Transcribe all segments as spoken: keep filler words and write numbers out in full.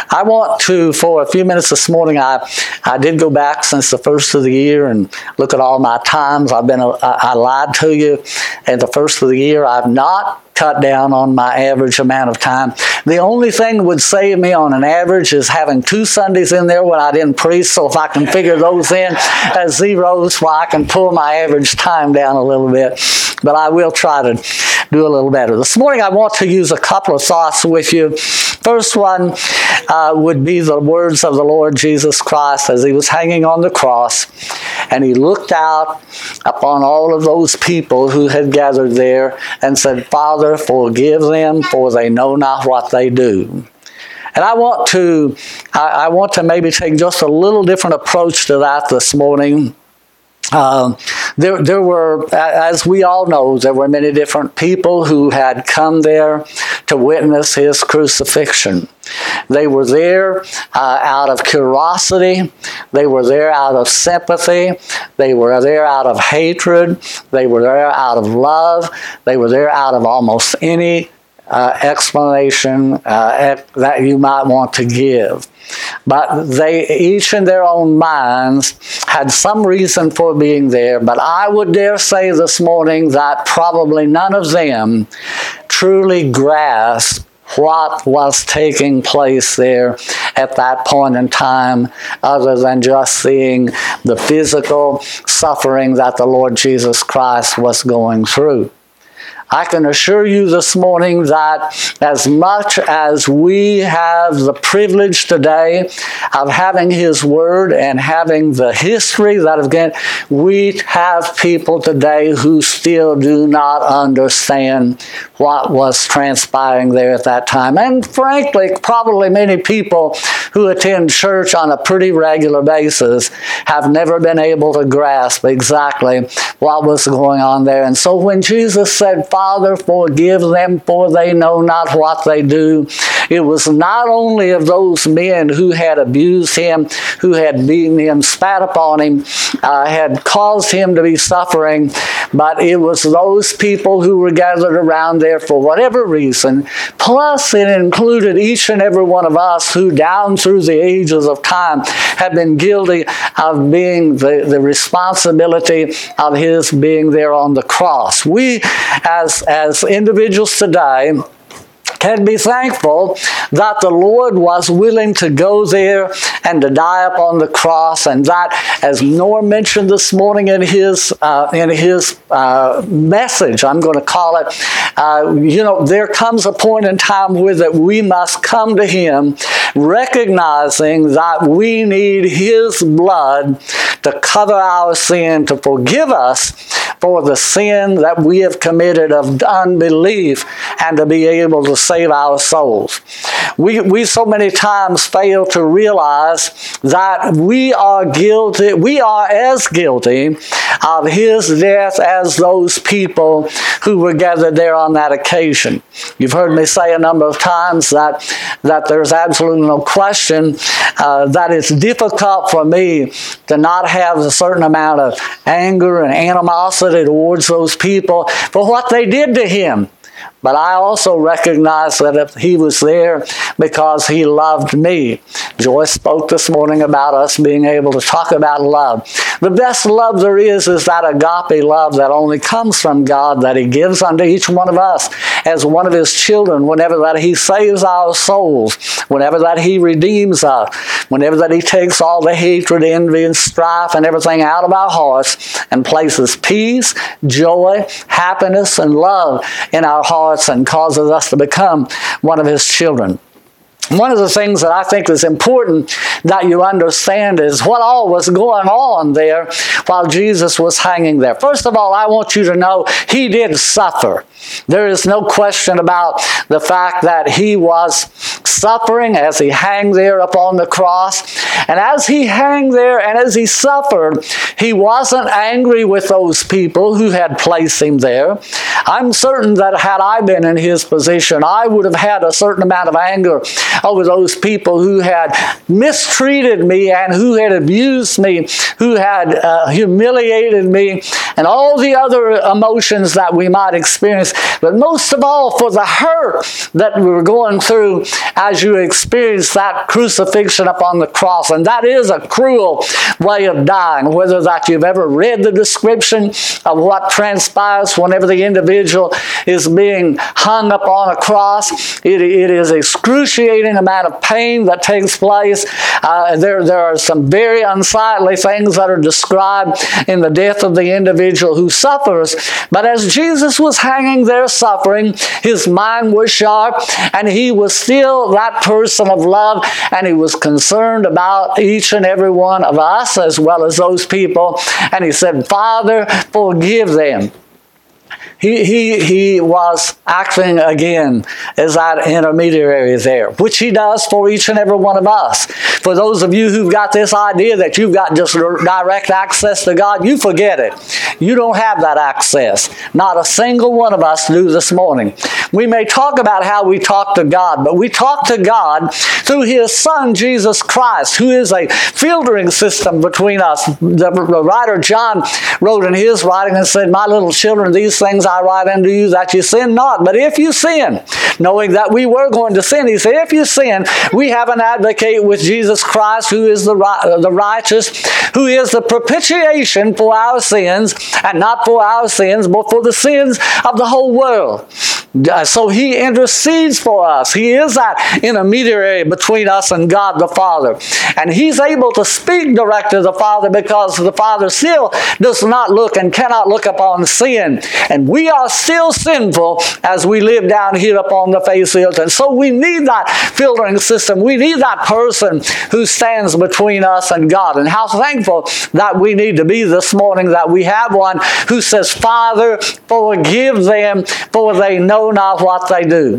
I want to, for a few minutes this morning, I, I did go back since the first of the year and look at all my times. I've been, a, I, I lied to you at the first of the year. I've not cut down on my average amount of time. The only thing that would save me on an average is having two Sundays in there when I didn't preach, so if I can figure those in as zeros, well, I can pull my average time down a little bit. But I will try to do a little better. This morning I want to use a couple of thoughts with you. First one uh, would be the words of the Lord Jesus Christ as he was hanging on the cross, and he looked out upon all of those people who had gathered there and said, Father, forgive them, for they know not what they do. And I want to, I, I want to maybe take just a little different approach to that this morning. Uh, there, there were, as we all know, there were many different people who had come there to witness his crucifixion. They were there uh, out of curiosity. They were there out of sympathy. They were there out of hatred. They were there out of love. They were there out of almost any uh, explanation uh, that you might want to give. But they, each in their own minds, had some reason for being there. But I would dare say this morning that probably none of them truly grasped what was taking place there at that point in time, other than just seeing the physical suffering that the Lord Jesus Christ was going through. I can assure you this morning that as much as we have the privilege today of having his word and having the history that again, we have people today who still do not understand what was transpiring there at that time. And frankly, probably many people who attend church on a pretty regular basis have never been able to grasp exactly what was going on there. And so when Jesus said, Father, forgive them, for they know not what they do, it was not only of those men who had abused him, who had beaten him, spat upon him, uh, had caused him to be suffering, but it was those people who were gathered around there for whatever reason. Plus, it included each and every one of us who, down through the ages of time, have been guilty of being the, the responsibility of his being there on the cross. We, as, as individuals today, can be thankful that the Lord was willing to go there and to die upon the cross, and that, as Norm mentioned this morning in his uh, in his uh, message, I'm going to call it, uh, you know, there comes a point in time where that we must come to him, recognizing that we need his blood to cover our sin, to forgive us for the sin that we have committed of unbelief, and to be able to save our souls. We, we so many times fail to realize that we are guilty, we are as guilty of his death as those people who were gathered there on that occasion. You've heard me say a number of times that, that there's absolutely no question uh, that it's difficult for me to not have a certain amount of anger and animosity towards those people for what they did to him. But I also recognize that if he was there because he loved me. Joyce spoke this morning about us being able to talk about love. The best love there is is that agape love that only comes from God, that he gives unto each one of us as one of his children, whenever that he saves our souls, whenever that he redeems us, whenever that he takes all the hatred, envy, and strife and everything out of our hearts and places peace, joy, happiness, and love in our hearts and causes us to become one of his children. One of the things that I think is important that you understand is what all was going on there while Jesus was hanging there. First of all, I want you to know he did suffer. There is no question about the fact that he was suffering as he hung there upon the cross. And as he hung there and as he suffered, he wasn't angry with those people who had placed him there. I'm certain that had I been in his position, I would have had a certain amount of anger over those people who had mistreated me and who had abused me, who had uh, humiliated me, and all the other emotions that we might experience. But most of all, for the hurt that we were going through as you experience that crucifixion upon the cross. And that is a cruel way of dying, whether that you've ever read the description of what transpires whenever the individual is being hung upon a cross. It, it is excruciating amount of pain that takes place. Uh, there, there are some very unsightly things that are described in the death of the individual who suffers. But as Jesus was hanging there suffering, his mind was sharp, and he was still that person of love, and he was concerned about each and every one of us as well as those people. And he said, Father, forgive them. He, he, he was acting again as that intermediary there, which he does for each and every one of us. For those of you who've got this idea that you've got just direct access to God, you forget it. You don't have that access. Not a single one of us do this morning. We may talk about how we talk to God, but we talk to God through his Son, Jesus Christ, who is a filtering system between us. The, the writer John wrote in his writing and said, my little children, these things I write unto you that you sin not. But if you sin, knowing that we were going to sin, he said, if you sin, we have an advocate with Jesus Christ, who is the, the righteous, who is the propitiation for our sins, and not for our sins, but for the sins of the whole world. So he intercedes for us. He is that intermediary between us and God the Father. And he's able to speak direct to the Father because the Father still does not look and cannot look upon sin. And we are still sinful as we live down here upon the face of the earth. And so we need that filtering system. We need that person who stands between us and God. And how thankful that we need to be this morning that we have one who says, Father, forgive them, for they know not what they do.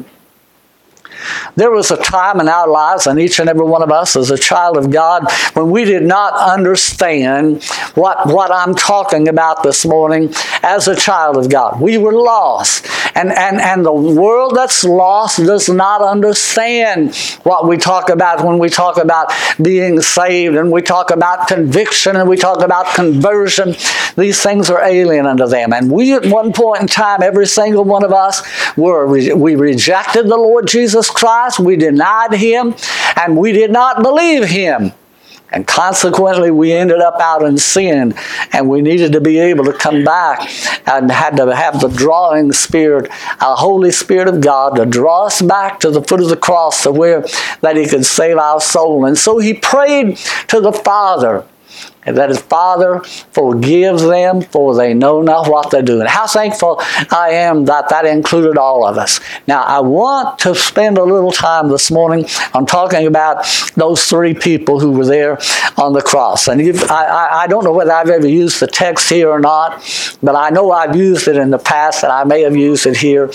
There was a time in our lives, and each and every one of us as a child of God, when we did not understand what, what I'm talking about this morning as a child of God. We were lost. And, and, and the world that's lost does not understand what we talk about when we talk about being saved, and we talk about conviction, and we talk about conversion. These things are alien unto them. And we at one point in time, every single one of us, were we rejected the Lord Jesus Christ, we denied him, and we did not believe him. And consequently, we ended up out in sin, and we needed to be able to come back and had to have the drawing spirit, a Holy Spirit of God, to draw us back to the foot of the cross to where that he could save our soul. And so he prayed to the Father, and that his Father, forgive them, for they know not what they do. And how thankful I am that that included all of us. Now, I want to spend a little time this morning on talking about those three people who were there on the cross. And you've, I, I, I don't know whether I've ever used the text here or not, but I know I've used it in the past, and I may have used it here.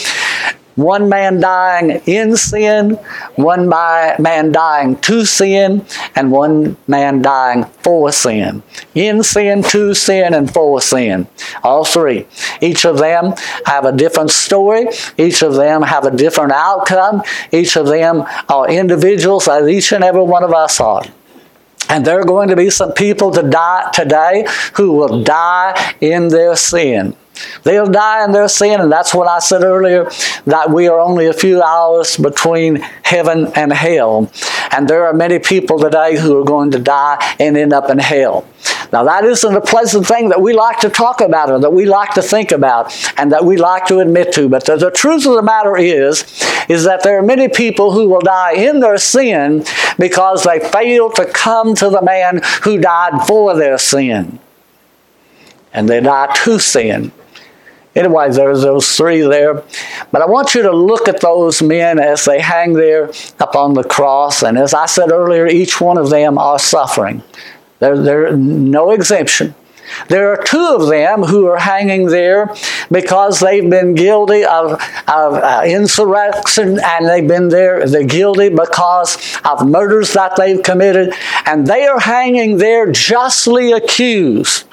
One man dying in sin, one man dying to sin, and one man dying for sin. In sin, to sin, and for sin. All three. Each of them have a different story. Each of them have a different outcome. Each of them are individuals, as each and every one of us are. And there are going to be some people to die today who will die in their sin. They'll die in their sin, and that's what I said earlier, that we are only a few hours between heaven and hell. And there are many people today who are going to die and end up in hell. Now, that isn't a pleasant thing that we like to talk about or that we like to think about and that we like to admit to. But the, the truth of the matter is, is that there are many people who will die in their sin because they failed to come to the man who died for their sin. And they die to sin. Anyway, there's those three there. But I want you to look at those men as they hang there upon the cross. And as I said earlier, each one of them are suffering. There, there's no exemption. There are two of them who are hanging there because they've been guilty of, of uh, insurrection, and they've been there, they're guilty because of murders that they've committed, and they are hanging there justly accused.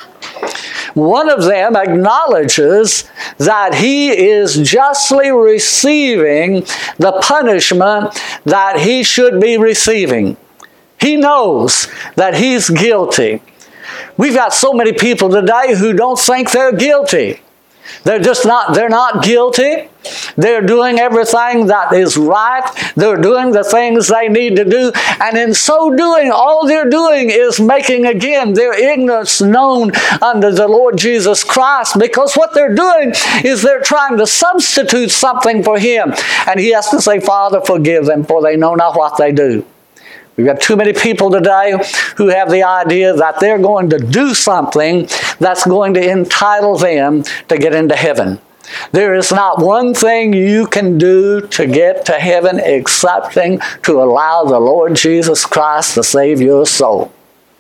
One of them acknowledges that he is justly receiving the punishment that he should be receiving. He knows that he's guilty. We've got so many people today who don't think they're guilty. They're just not, they're not guilty. They're doing everything that is right. They're doing the things they need to do. And in so doing, all they're doing is making again their ignorance known unto the Lord Jesus Christ. Because what they're doing is they're trying to substitute something for him. And he has to say, Father, forgive them, for they know not what they do. We've got too many people today who have the idea that they're going to do something that's going to entitle them to get into heaven. There is not one thing you can do to get to heaven excepting to allow the Lord Jesus Christ to save your soul.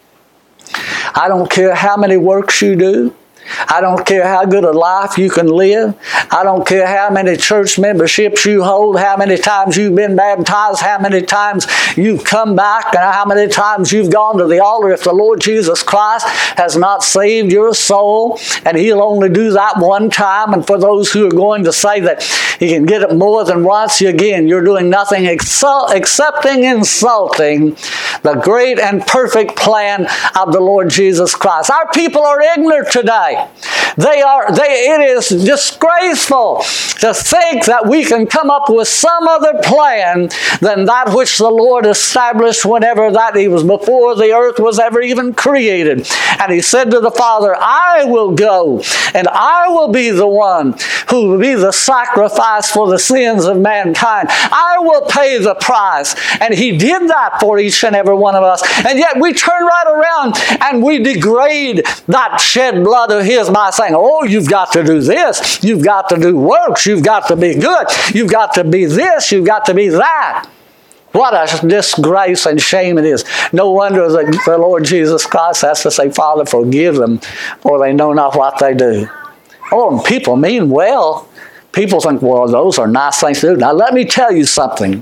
I don't care how many works you do. I don't care how good a life you can live. I don't care how many church memberships you hold, how many times you've been baptized, how many times you've come back, and how many times you've gone to the altar. If the Lord Jesus Christ has not saved your soul, and he'll only do that one time, and for those who are going to say that he can get it more than once, again, you're doing nothing except excepting insulting the great and perfect plan of the Lord Jesus Christ. Our people are ignorant today. They are, they, it is disgraceful to think that we can come up with some other plan than that which the Lord established whenever that he was before the earth was ever even created. And he said to the Father, I will go and I will be the one who will be the sacrifice for the sins of mankind. I will pay the price. And he did that for each and every one of us. And yet we turn right around and we degrade that shed blood of his by saying, oh, you've got to do this. You've got to do works. You've got to be good. You've got to be this. You've got to be that. What a disgrace and shame it is. No wonder that the Lord Jesus Christ has to say, Father, forgive them, for they know not what they do. Oh, and people mean well. People think, well, those are nice things to do. Now, let me tell you something.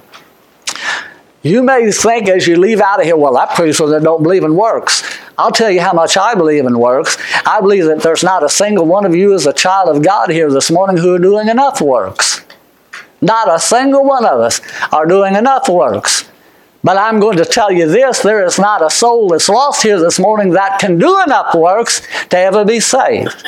You may think as you leave out of here, well, that proves that don't believe in works. I'll tell you how much I believe in works. I believe that there's not a single one of you as a child of God here this morning who are doing enough works. Not a single one of us are doing enough works. But I'm going to tell you this, there is not a soul that's lost here this morning that can do enough works to ever be saved.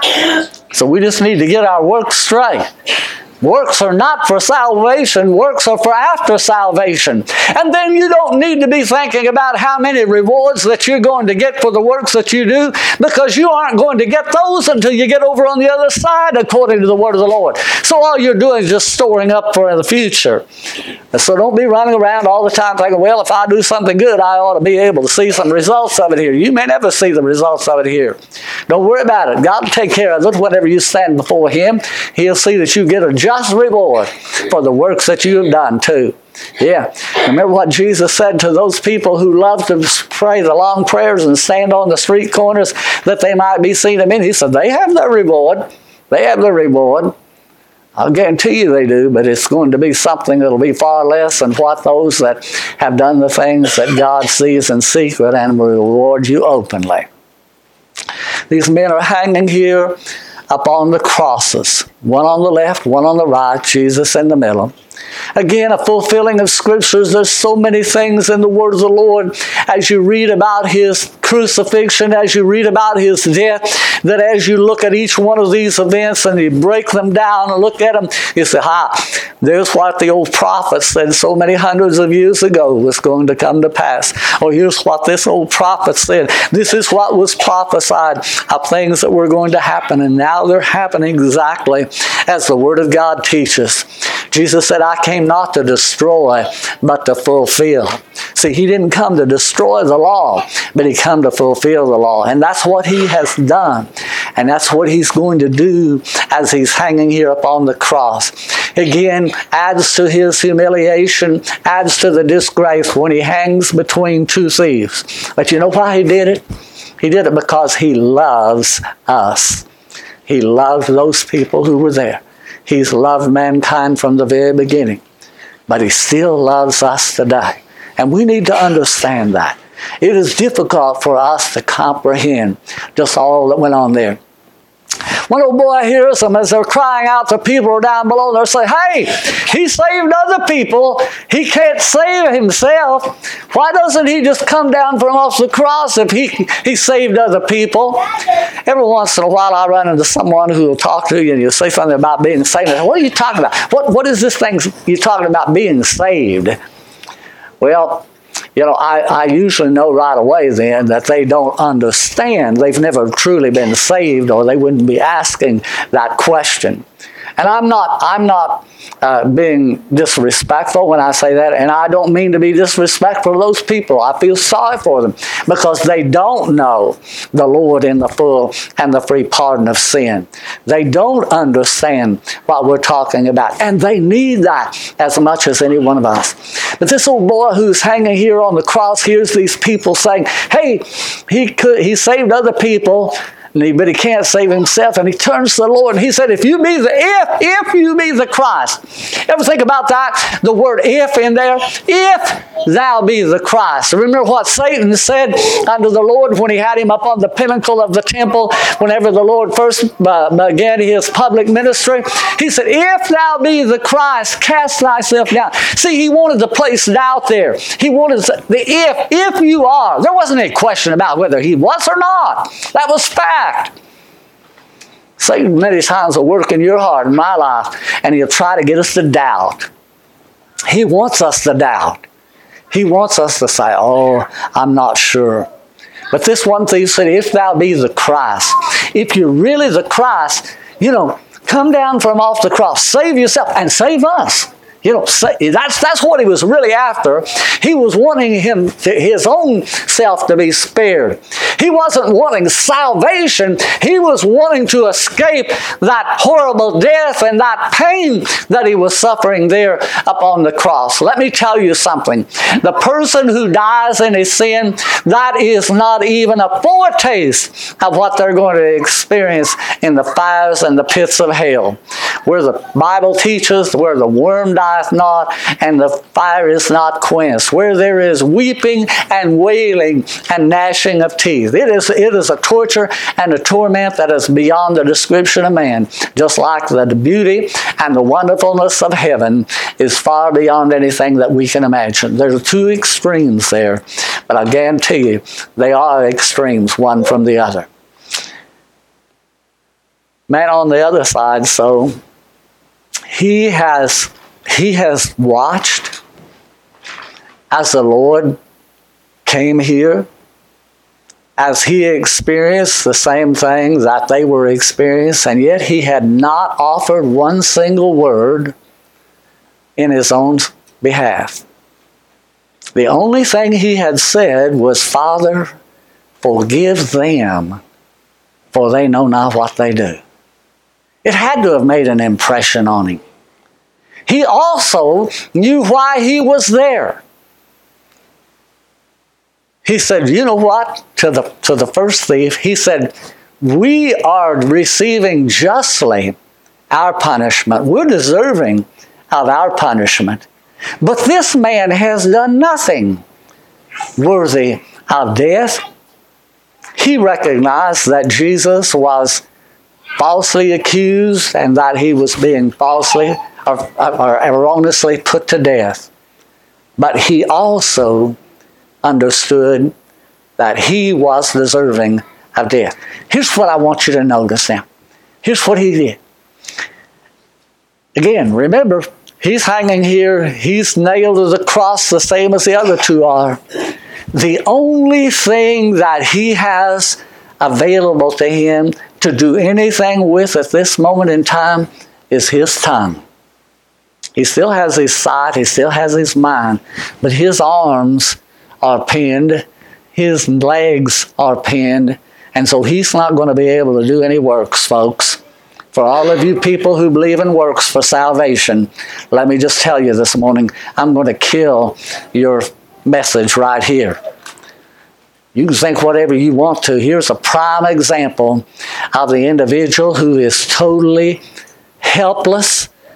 So we just need to get our works straight. Works are not for salvation. Works are for after salvation. And then you don't need to be thinking about how many rewards that you're going to get for the works that you do, because you aren't going to get those until you get over on the other side, according to the word of the Lord. So all you're doing is just storing up for the future. And so don't be running around all the time thinking, well, if I do something good, I ought to be able to see some results of it here. You may never see the results of it here. Don't worry about it. God will take care of it. Whenever you stand before him, he'll see that you get a just reward for the works that you have done too. Yeah. Remember what Jesus said to those people who love to pray the long prayers and stand on the street corners that they might be seen of men. He said, they have their reward. They have their reward. I'll guarantee you they do, but it's going to be something that will be far less than what those that have done the things that God sees in secret and will reward you openly. These men are hanging here upon the crosses, one on the left, one on the right, Jesus in the middle. Again, a fulfilling of scriptures. There's so many things in the word of the Lord as you read about his crucifixion, as you read about his death, that as you look at each one of these events and you break them down and look at them, you say, ha, there's what the old prophet said so many hundreds of years ago was going to come to pass. Or here's what this old prophet said. This is what was prophesied of things that were going to happen, and now they're happening exactly as the word of God teaches. Jesus said, I came not to destroy, but to fulfill. See, he didn't come to destroy the law, but he came to fulfill the law. And that's what he has done. And that's what he's going to do as he's hanging here upon the cross. Again, adds to his humiliation, adds to the disgrace when he hangs between two thieves. But you know why he did it? He did it because he loves us. He loved those people who were there. He's loved mankind from the very beginning. But he still loves us today. And we need to understand that. It is difficult for us to comprehend just all that went on there. One old boy hears them as they're crying out to people down below. They're saying, hey, he saved other people. He can't save himself. Why doesn't he just come down from off the cross if he, he saved other people? Every once in a while I run into someone who will talk to you and you'll say something about being saved. What are you talking about? What, what is this thing you're talking about being saved? Well, you know, I, I usually know right away then that they don't understand. They've never truly been saved, or they wouldn't be asking that question. And I'm not, I'm not uh, being disrespectful when I say that, and I don't mean to be disrespectful to those people. I feel sorry for them because they don't know the Lord in the full and the free pardon of sin. They don't understand what we're talking about, and they need that as much as any one of us. But this old boy who's hanging here on the cross hears these people saying, hey, he could, he saved other people, but he can't save himself, and he turns to the Lord and he said, if you be the if if you be the Christ. Ever think about that? The word if in there. If thou be the Christ. Remember what Satan said unto the Lord when he had him up on the pinnacle of the temple, whenever the Lord first uh, began his public ministry. He said, if thou be the Christ, cast thyself down. See, he wanted to place doubt there. He wanted the if, if you are. There wasn't any question about whether he was or not. That was fact. Satan many times will work in your heart, in my life, and he'll try to get us to doubt. He wants us to doubt. He wants us to say, oh, I'm not sure. But this one thief said, if thou be the Christ, if you're really the Christ, you know, come down from off the cross, save yourself, and save us. You know, that's, that's what he was really after. He was wanting him to, his own self to be spared. He wasn't wanting salvation. He was wanting to escape that horrible death and that pain that he was suffering there upon the cross. Let me tell you something. The person who dies in his sin, that is not even a foretaste of what they're going to experience in the fires and the pits of hell, where the Bible teaches, where the worm dies not, and the fire is not quenched, where there is weeping and wailing and gnashing of teeth. It is, it is a torture and a torment that is beyond the description of man, just like the beauty and the wonderfulness of heaven is far beyond anything that we can imagine. There are two extremes there, but I guarantee you they are extremes, one from the other. Man on the other side, so he has He has watched as the Lord came here, as he experienced the same thing that they were experiencing, and yet he had not offered one single word in his own behalf. The only thing he had said was, Father, forgive them, for they know not what they do. It had to have made an impression on him. He also knew why he was there. He said, you know what? To the, to the first thief, he said, we are receiving justly our punishment. We're deserving of our punishment. But this man has done nothing worthy of death. He recognized that Jesus was falsely accused and that he was being falsely or, or erroneously put to death. But he also understood that he was deserving of death. Here's what I want you to notice now. Here's what he did. Again, remember, he's hanging here. He's nailed to the cross the same as the other two are. The only thing that he has available to him to do anything with at this moment in time is his tongue. He still has his sight, he still has his mind, but his arms are pinned, his legs are pinned, and so he's not going to be able to do any works, folks. For all of you people who believe in works for salvation, let me just tell you this morning, I'm going to kill your message right here. You can think whatever you want to. Here's a prime example of the individual who is totally helpless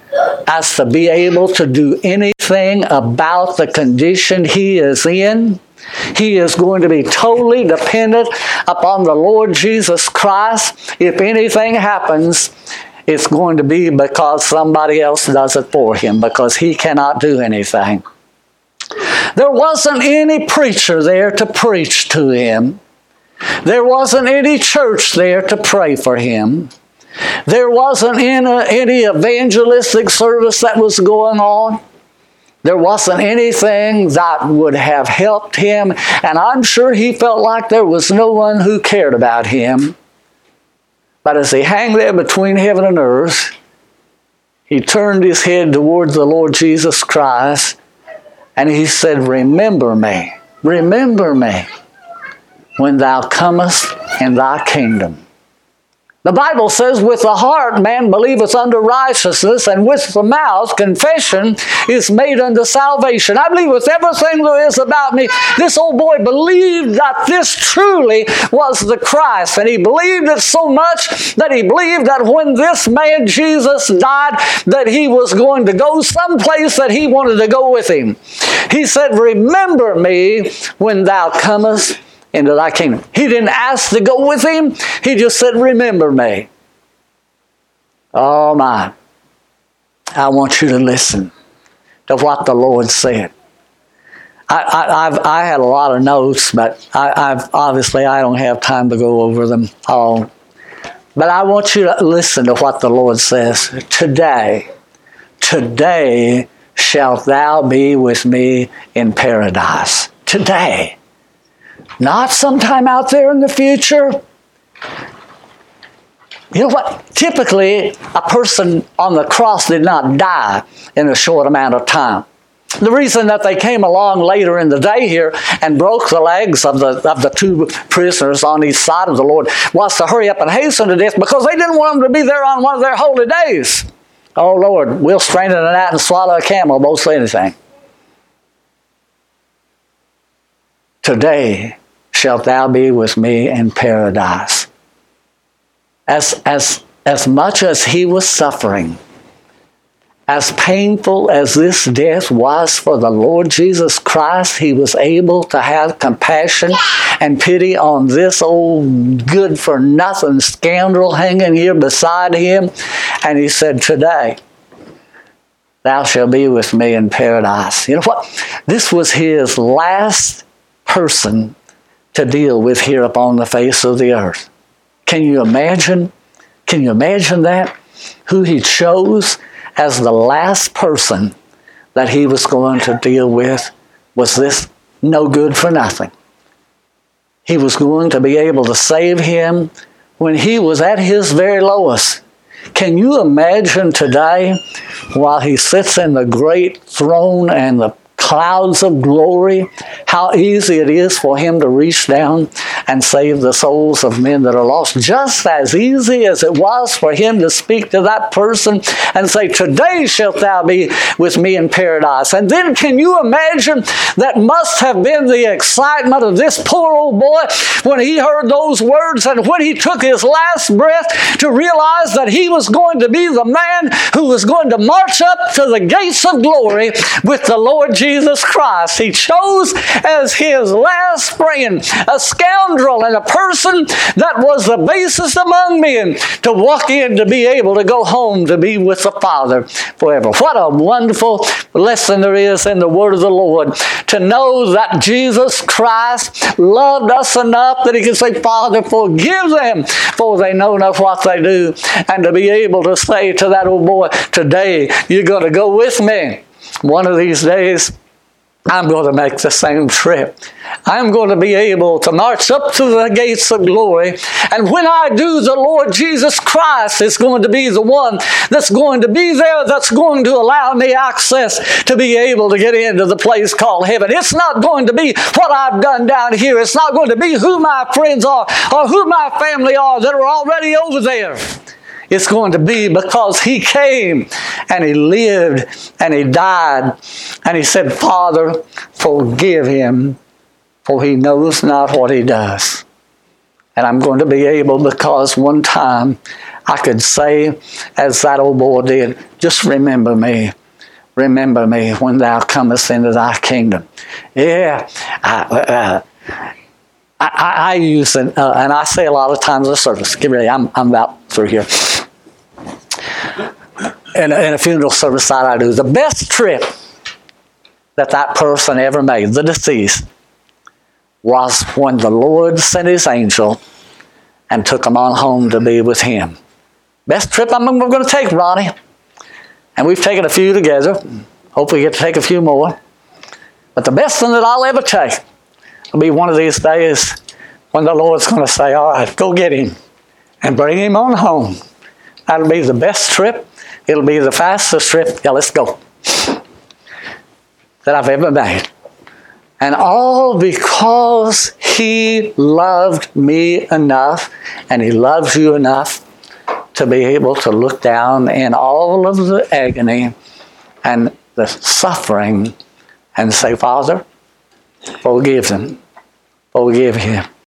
as to be able to do anything about the condition he is in. He is going to be totally dependent upon the Lord Jesus Christ. If anything happens, it's going to be because somebody else does it for him, because he cannot do anything. There wasn't any preacher there to preach to him. There wasn't any church there to pray for him. There wasn't any, any evangelistic service that was going on. There wasn't anything that would have helped him, and I'm sure he felt like there was no one who cared about him. But as he hung there between heaven and earth, he turned his head towards the Lord Jesus Christ, and he said, "Remember me, remember me, when thou comest in thy kingdom." The Bible says, with the heart man believeth unto righteousness, and with the mouth confession is made unto salvation. I believe with everything there is about me, this old boy believed that this truly was the Christ. And he believed it so much that he believed that when this man Jesus died, that he was going to go someplace that he wanted to go with him. He said, "Remember me when thou comest into thy kingdom." He didn't ask to go with him. He just said, "Remember me." Oh my. I want you to listen to what the Lord said. I, I, I've, I had a lot of notes, but I, I've obviously I don't have time to go over them all. But I want you to listen to what the Lord says. Today, today shalt thou be with me in paradise. Today. Not sometime out there in the future. You know what? Typically, a person on the cross did not die in a short amount of time. The reason that they came along later in the day here and broke the legs of the, of the two prisoners on each side of the Lord was to hurry up and hasten to death, because they didn't want them to be there on one of their holy days. Oh Lord, we'll strain a gnat and swallow a camel, both say anything. Today shalt thou be with me in paradise. As, as, as much as he was suffering, as painful as this death was for the Lord Jesus Christ, he was able to have compassion and pity on this old good-for-nothing scoundrel hanging here beside him. And he said, "Today, thou shalt be with me in paradise." You know what? This was his last person to deal with here upon the face of the earth. Can you imagine? Can you imagine that? Who he chose as the last person that he was going to deal with was this no good for nothing. He was going to be able to save him when he was at his very lowest. Can you imagine today, while he sits in the great throne and the clouds of glory, how easy it is for him to reach down and save the souls of men that are lost? Just as easy as it was for him to speak to that person and say, "Today shalt thou be with me in paradise." And then can you imagine that must have been the excitement of this poor old boy when he heard those words, and when he took his last breath to realize that he was going to be the man who was going to march up to the gates of glory with the Lord Jesus Christ. He chose as his last friend a scoundrel and a person that was the basest among men to walk in, to be able to go home to be with the Father forever. What a wonderful lesson there is in the word of the Lord, to know that Jesus Christ loved us enough that he could say, "Father, forgive them, for they know not what they do." And to be able to say to that old boy, "Today you're going to go with me. One of these days, I'm going to make the same trip. I'm going to be able to march up to the gates of glory. And when I do, the Lord Jesus Christ is going to be the one that's going to be there, that's going to allow me access to be able to get into the place called heaven. It's not going to be what I've done down here. It's not going to be who my friends are or who my family are that are already over there. It's going to be because he came and he lived and he died. And he said, "Father, forgive him, for he knows not what he does." And I'm going to be able, because one time I could say, as that old boy did, just remember me. Remember me when thou comest into thy kingdom. Yeah, I, uh, I, I, I use it, uh, and I say a lot of times in the service, get ready, I'm, I'm about through here. In a, in a funeral service that I do, the best trip that that person ever made, the deceased, was when the Lord sent his angel and took them on home to be with him. Best trip I'm going to take, Ronnie. And we've taken a few together. Hope we get to take a few more. But the best one that I'll ever take will be one of these days when the Lord's going to say, all right, go get him and bring him on home. That'll be the best trip. It'll be the fastest trip. Yeah, let's go. That I've ever made. And all because he loved me enough, and he loves you enough to be able to look down in all of the agony and the suffering and say, Father, forgive them. Forgive him.